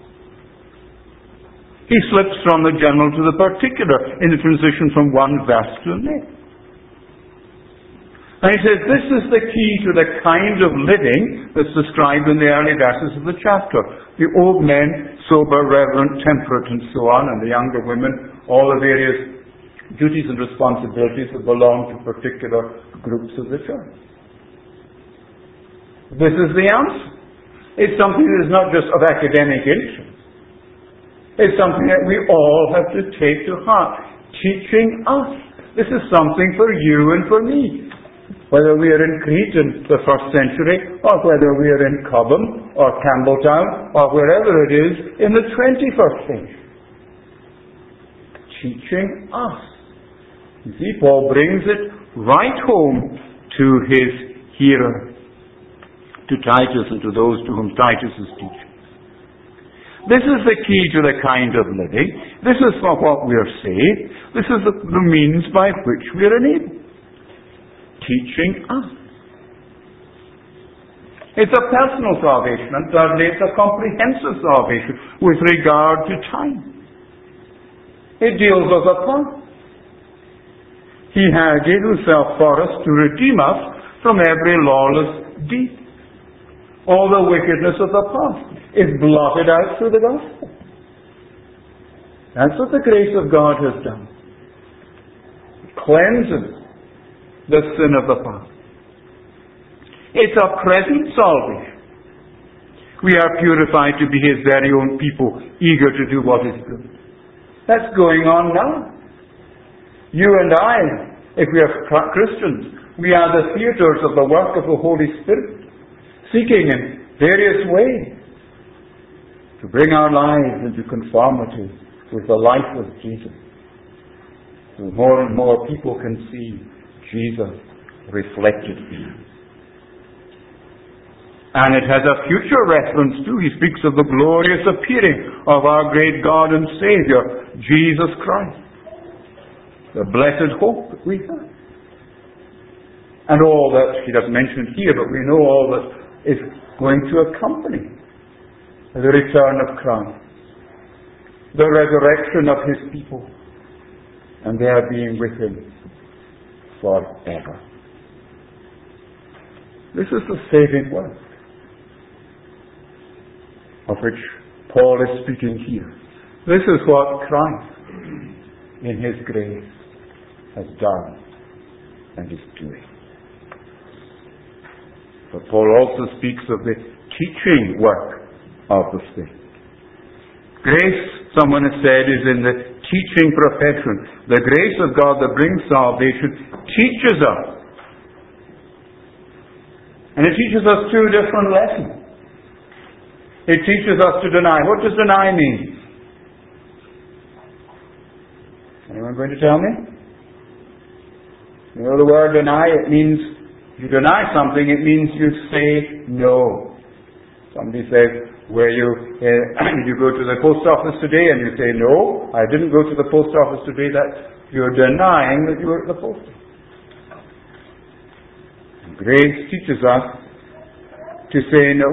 He slips from the general to the particular in the transition from one verse to the next. And he says this is the key to the kind of living that's described in the early verses of the chapter. The old men, sober, reverent, temperate, and so on, and the younger women, all the various duties and responsibilities that belong to particular groups of the church. This is the answer. It's something that is not just of academic interest. It's something that we all have to take to heart. Teaching us. This is something for you and for me. whether we are in Crete in the first century, or whether we are in Cobham, or Campbelltown, or wherever it is in the twenty-first century. Teaching us. You see, Paul brings it right home to his hearer, to Titus and to those to whom Titus is teaching. This is the key to the kind of living. This is for what we are saved. This is the, the means by which we are enabled. Teaching us. It's a personal salvation, and thirdly, it's a comprehensive salvation with regard to time. It deals with the past. He had gave himself for us to redeem us from every lawless deed. All the wickedness of the past is blotted out through the gospel. That's what the grace of God has done. It cleanses the sin of the past. It's a present salvation. We are purified to be His very own people, eager to do what is good. That's going on now. You and I, if we are Christians, we are the theaters of the work of the Holy Spirit, seeking in various ways to bring our lives into conformity with the life of Jesus. So more and more people can see Jesus reflected in us. And it has a future reference too. He speaks of the glorious appearing of our great God and Savior, Jesus Christ. The blessed hope that we have. And all that he doesn't mention here, but we know all that is going to accompany the return of Christ, the resurrection of His people, and their being with Him forever. This is the saving work of which Paul is speaking here. This is what Christ, in His grace, has done and is doing. But Paul also speaks of the teaching work of the Spirit. Grace, someone has said, is in the teaching profession. The grace of God that brings salvation teaches us. And it teaches us two different lessons. It teaches us to deny. What does deny mean? Anyone going to tell me? You know the word deny, it means, if you deny something, it means you say no. Somebody says, where you, uh, you go to the post office today and you say, no, I didn't go to the post office today, that you're denying that you were at the post office. Grace teaches us to say no.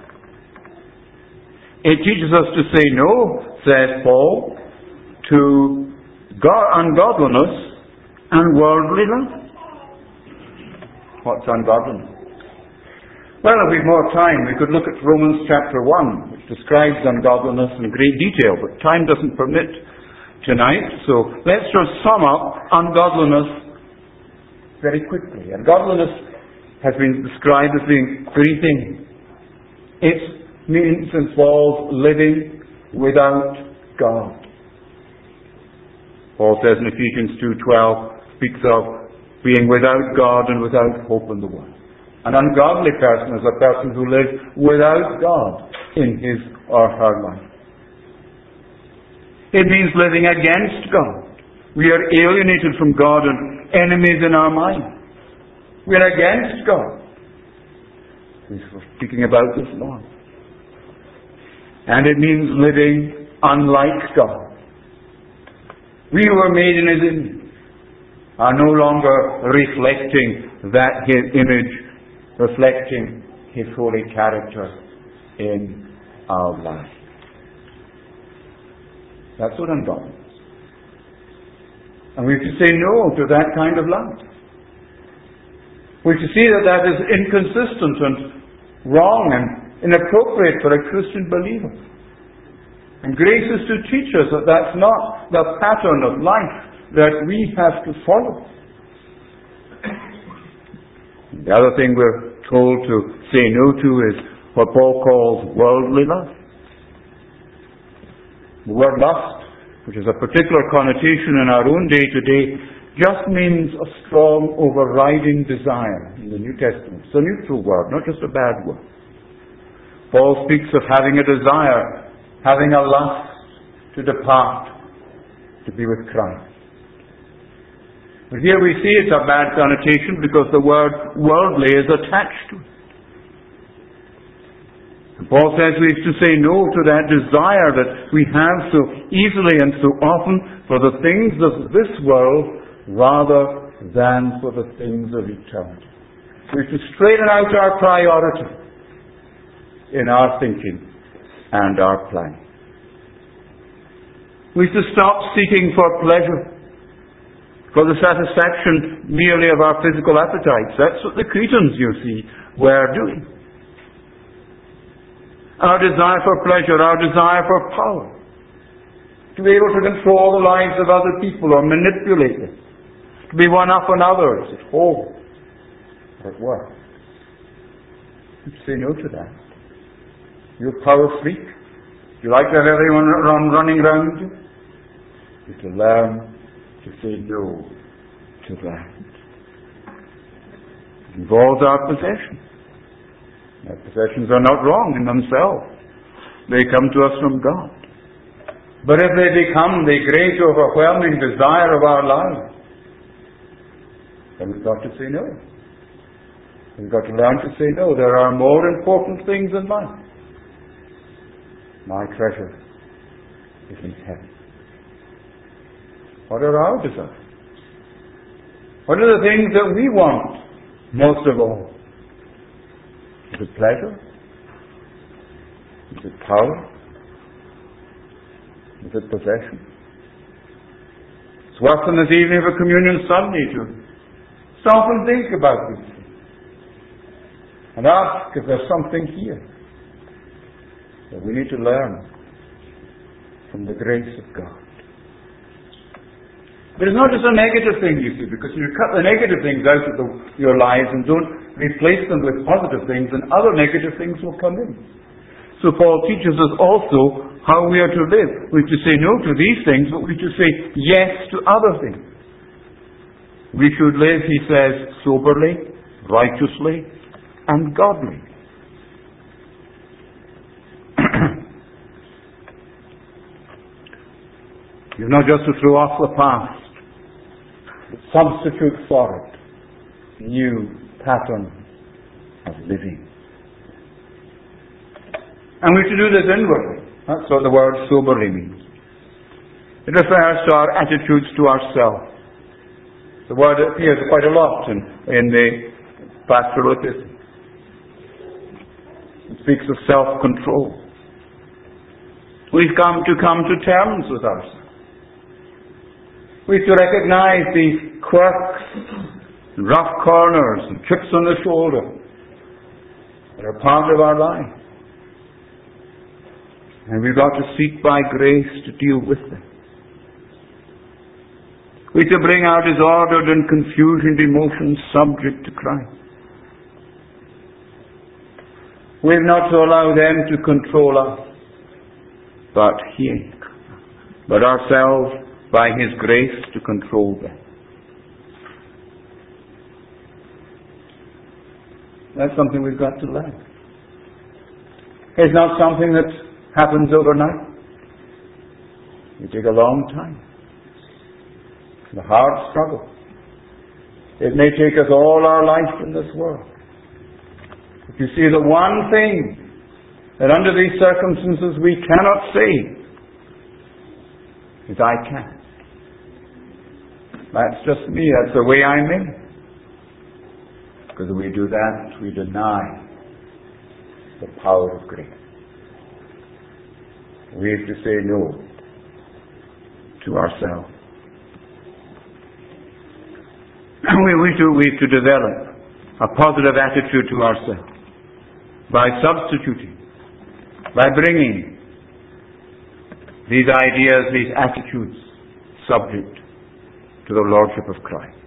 It teaches us to say no, says Paul, to God, ungodliness and worldly love. What's ungodliness? Well, if we've more time, we could look at Romans chapter one, which describes ungodliness in great detail, but time doesn't permit tonight, so let's just sum up ungodliness very quickly. Ungodliness has been described as being three things. It means involves living without God. Paul says in Ephesians two twelve, speaks of being without God and without hope in the world. An ungodly person is a person who lives without God in his or her life. It means living against God. We are alienated from God and enemies in our mind. We are against God. We're speaking about this now. And it means living unlike God. We who are made in His image are no longer reflecting that His image, reflecting His holy character in our life. That's what ungodliness is. And we have to say no to that kind of life. We have to see that that is inconsistent and wrong and inappropriate for a Christian believer. And grace is to teach us that that's not the pattern of life that we have to follow. The other thing we're told to say no to is what Paul calls worldly lust. The word lust, which is a particular connotation in our own day-to-day just means a strong overriding desire in the New Testament. It's a neutral word, not just a bad word. Paul speaks of having a desire, having a lust to depart, to be with Christ. But here we see it's a bad connotation because the word worldly is attached to it. And Paul says we have to say no to that desire that we have so easily and so often for the things of this world rather than for the things of eternity. We have to straighten out our priority in our thinking and our planning. We have to stop seeking for pleasure, for the satisfaction merely of our physical appetites. That's what the Cretans, you see, were doing. Our desire for pleasure, our desire for power, to be able to control the lives of other people or manipulate them, to be one up on others at home or at work. You say no to that. You're a power freak. You like to have everyone run, running around you. You have to learn to say no to that. It involves our possessions. Our possessions are not wrong in themselves. They come to us from God. But if they become the great overwhelming desire of our lives, then we've got to say no. We've got to learn to say no. There are more important things in life. My treasure is in heaven. What are our desires? What are the things that we want most of all? Is it pleasure? Is it power? Is it possession? It's worse than this evening of a communion Sunday to stop and think about these things and ask if there's something here that we need to learn from the grace of God. But it's not just a negative thing, you see, because you cut the negative things out of the, your lives and don't replace them with positive things, and other negative things will come in. So Paul teaches us also how we are to live. We have to say no to these things, but we have to say yes to other things. We should live, he says, soberly, righteously, and godly. You're not just to throw off the past, but substitute for it new pattern of living. And we have to do this inwardly. That's what the word soberly means. It refers to our attitudes to ourselves. The word appears quite a lot in, in the pastoral epistle. It speaks of self-control. We've come to come to terms with ourselves. We have to recognize these quirks, rough corners, and chips on the shoulder that are part of our life. And we've got to seek by grace to deal with them. We have to bring our disordered and confusioned emotions subject to Christ. We have not to allow them to control us, but He, but ourselves by His grace to control them. That's something we've got to learn. It's not something that happens overnight. It takes a long time. It's a hard struggle. It may take us all our life in this world. But you see, the one thing that under these circumstances we cannot say is I can. That's just me. That's the way I'm in. Because if we do that, we deny the power of grace. We have to say no to ourselves. We, we, do, we have to develop a positive attitude to ourselves by substituting, by bringing these ideas, these attitudes subject to the Lordship of Christ.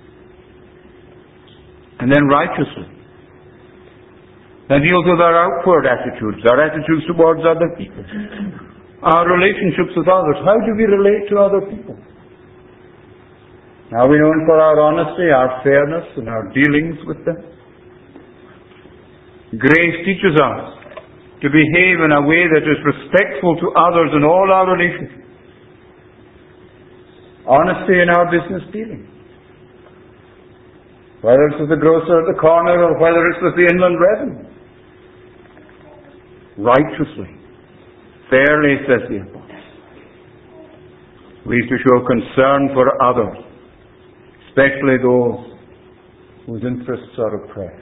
And then righteously. That deals with our outward attitudes, our attitudes towards other people, our relationships with others. How do we relate to other people? Are we known for our honesty, our fairness, and our dealings with them? Grace teaches us to behave in a way that is respectful to others in all our relations. Honesty in our business dealings. Whether it's with the grocer at the corner or whether it's with the inland revenue. Righteously, fairly, says the Apostle. We are to show concern for others, especially those whose interests are oppressed.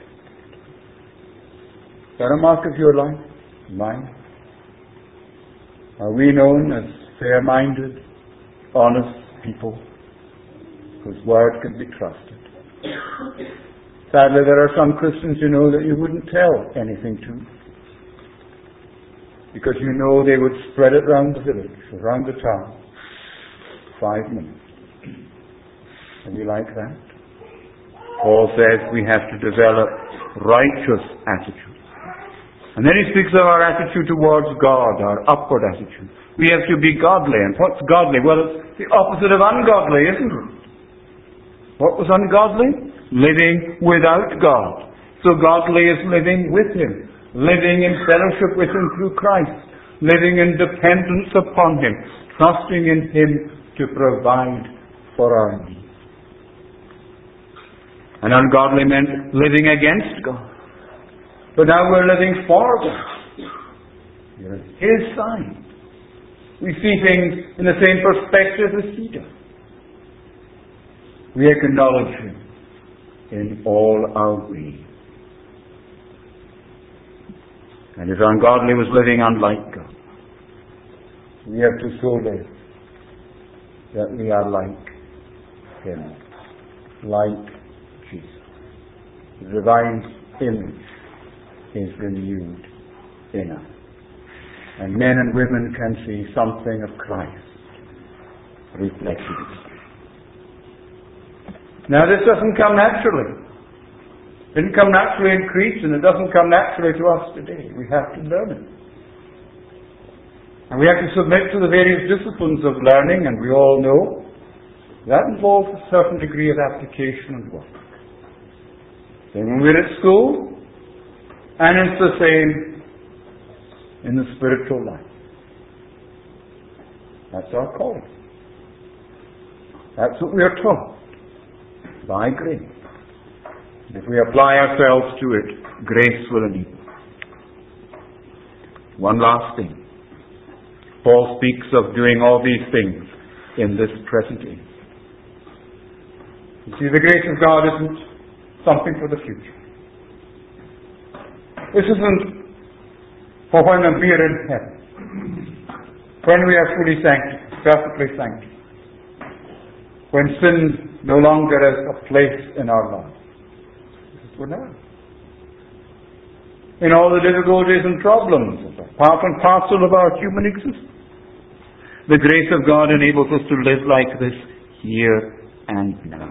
Is that a mark of your life? Mine? Are we known as fair-minded, honest people whose word can be trusted? Sadly, there are some Christians you know that you wouldn't tell anything to, because you know they would spread it around the village, around the town, five minutes. Are we like that? Paul says we have to develop righteous attitudes. And then he speaks of our attitude towards God, our upward attitude. We have to be godly. And what's godly? Well, it's the opposite of ungodly, isn't it? What was ungodly? Living without God. So godly is living with Him, living in fellowship with Him through Christ, living in dependence upon Him, trusting in Him to provide for our needs. And ungodly meant living against God. But now we're living for God. We're His side. We see things in the same perspective as He does. We acknowledge Him in all our ways. And if ungodly was living unlike God, we have to so live that we are like Him, like Jesus. The divine image is renewed in us. And men and women can see something of Christ reflected. Now this doesn't come naturally. It didn't come naturally in Crete, and it doesn't come naturally to us today. We have to learn it. And we have to submit to the various disciplines of learning, and we all know that involves a certain degree of application and work. Then when we're at school, and it's the same in the spiritual life. That's our calling. That's what we are taught by grace. If we apply ourselves to it, grace will enable. One last thing. Paul speaks of doing all these things in this present age. You see, the grace of God isn't something for the future. This isn't for when we are in heaven, when we are fully sanctified, perfectly sanctified, when sin no longer has a place in our lives. This is for now. In all the difficulties and problems, part and parcel of our human existence, the grace of God enables us to live like this here and now.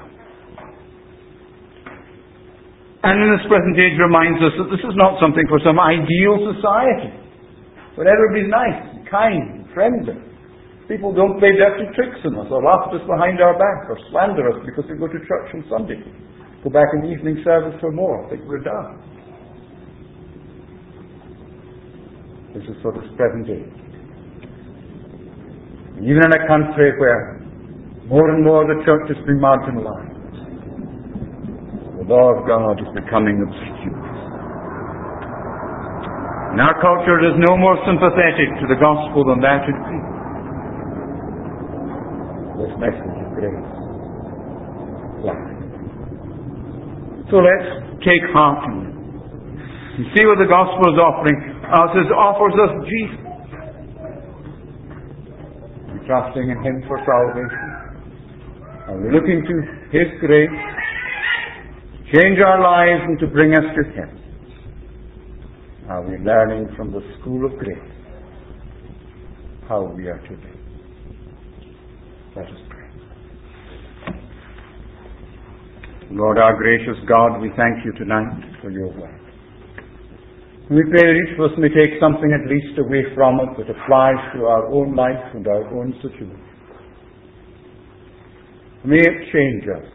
And in this present age reminds us that this is not something for some ideal society, where everybody's nice and kind and friendly. People don't play dirty tricks on us or laugh at us behind our back or slander us because we go to church on Sunday. Go back in the evening service for more. Think we're done. This is for this present age. And even in a country where more and more the church has been marginalized, the law of God is becoming obscure. And our culture is no more sympathetic to the gospel than that it is. This message of grace flies. So let's take heart in it. You see what the gospel is offering us. It offers us Jesus. We're trusting in Him for salvation. And we're looking to His grace change our lives and to bring us to Him. Are we learning from the school of grace how we are to live? Let us pray. Lord, our gracious God, we thank You tonight for Your word. We pray that each of us may take something at least away from it that applies to our own life and our own situation. May it change us.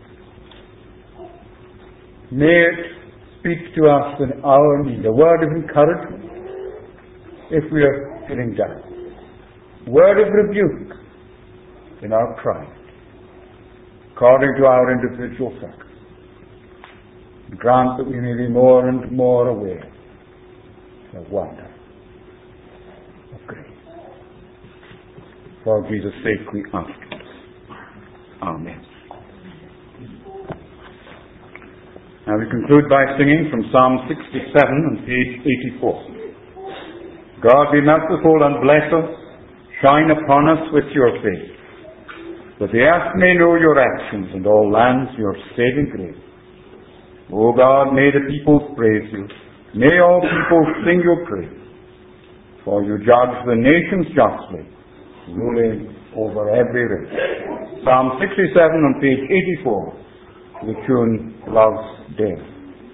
May it speak to us in our need. A word of encouragement if we are feeling down. A word of rebuke in our pride, according to our individual facts. Grant that we may be more and more aware of wonder, of grace. For Jesus' sake we ask it. Amen. Now we conclude by singing from Psalm sixty-seven and page eighty-four. God be merciful and bless us, shine upon us with your face, that the earth may know your actions and all lands your saving grace. O God, may the peoples praise you, may all peoples sing your praise, for you judge the nations justly, ruling over every race. Psalm sixty-seven on page eighty-four, the tune Love's Day.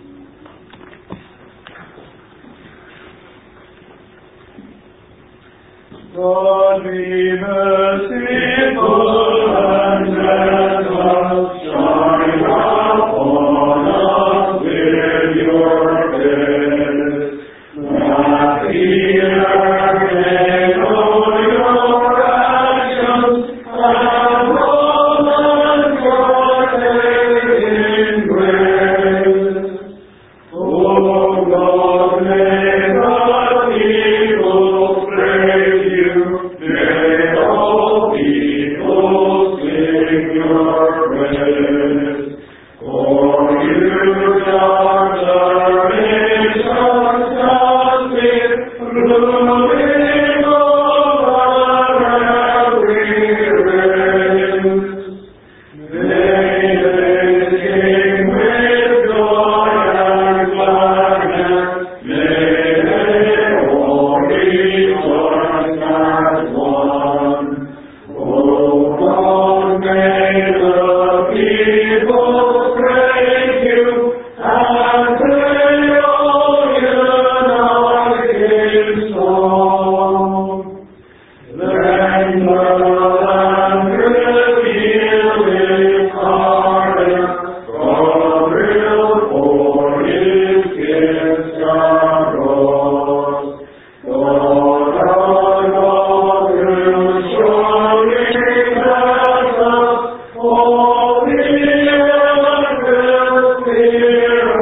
God be merciful and let us shine upon us with your face, that the earth may know your actions and all of your saving grace. O God, may the people praise you, may all people sing your praise. For you judge the nations justly, ruling over every race. May they sing with joy and gladness, may they all rejoice as one. O God, may the people praise you, and they all unite in song. Then the land reveal his pardon, God will pour his gifts abroad. God our God will surely bless us, all the earth will fear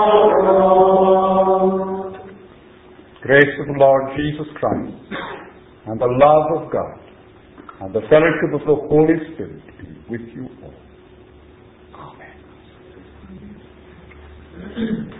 of God. Grace of the Lord Jesus Christ, and the love of God, and the fellowship of the Holy Spirit be with you all. Amen.